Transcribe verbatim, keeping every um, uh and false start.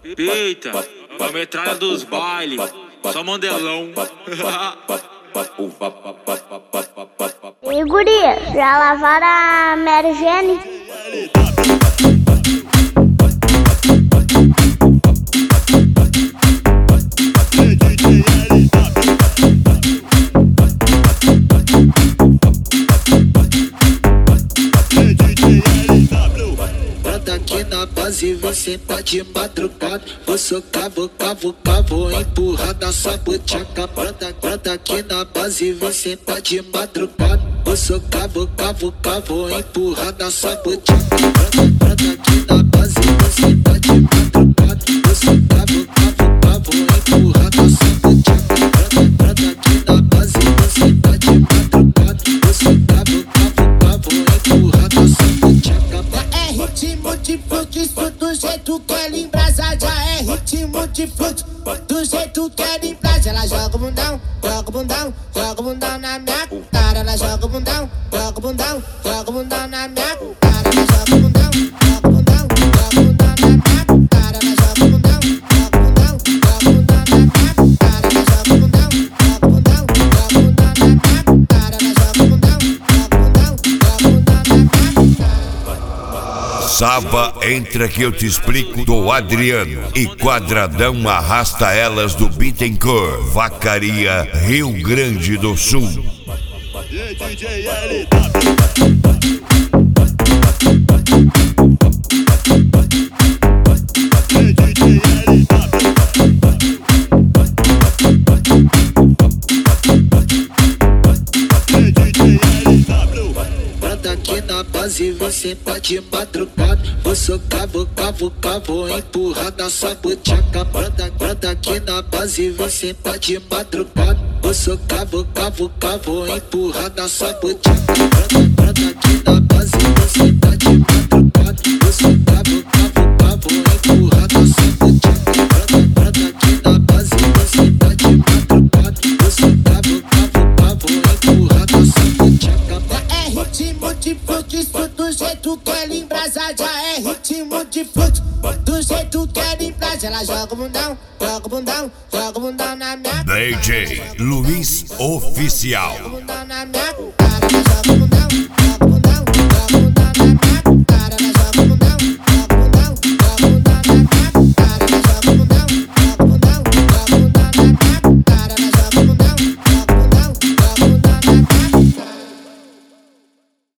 Eita, a metralha dos bailes, só mandelão. E guria, já lavaram a Mary Jane? Aqui na base vou sentar de madrugada. Vou socar, vou cavucar, vou empurrar da sua buchaca. Brota, brota aqui na base vou sentar de madrugada. Vou socar, vou cavucar, vou empurrar da sua buchaca. Brota, brota aqui na base vou sentar de madrugada. Vou socar, vou cavucar, vou empurrar da sua buchaca. Brota, brota aqui na base vou sentar de madrugada. Vou socar, vou cavucar, vou empurrar da sua buchaca. É ritmo de funk, isso do jeito que ela embrasa. Já é ritmo de funk, do jeito que ela embrasa. Ela joga o bundão, joga o bundão, joga o bundão na minha cara. Ela joga o bundão, joga o bundão, joga o bundão na minha cara. Ela joga o bundão, joga o bundão, joga o bundão na minha cara. Ela joga o bundão, joga o bundão, joga o bundão na minha cara. Ela joga o bundão, joga o bundão, joga o bundão na minha cara. Ela joga o bundão, joga o bundão, joga o bundão na minha cara. Saba, entra que eu te explico do Adriano. E Quadradão arrasta elas do Bittencourt, Vacaria, Rio Grande do Sul. Aqui na base vou sentar de madrugada. Vou socar, vou cavucar, vou empurrar da sua buchaca. Brota, brota aqui na base vou sentar de madrugada. Vou socar, vou cavucar, vou empurrar da sua buchaca. Brota, brota aqui na base vou sentar de madrugada. Vou socar, vou cavucar, vou empurrar da sua buchaca. Brota, brota aqui na base vou sentar de madrugada. Vou socar, vou cavucar, vou empurrar da sua buchaca. É ritmo de funk, isso do jeito que ela embrasa. Já é ritmo de funk, do jeito que ela embrasa. Ela joga o bundão, joga o bundão, joga o bundão na minha cara. D J Luiz Oficial. Joga o bundão na minha cara. Ela joga o bundão, joga o bundão.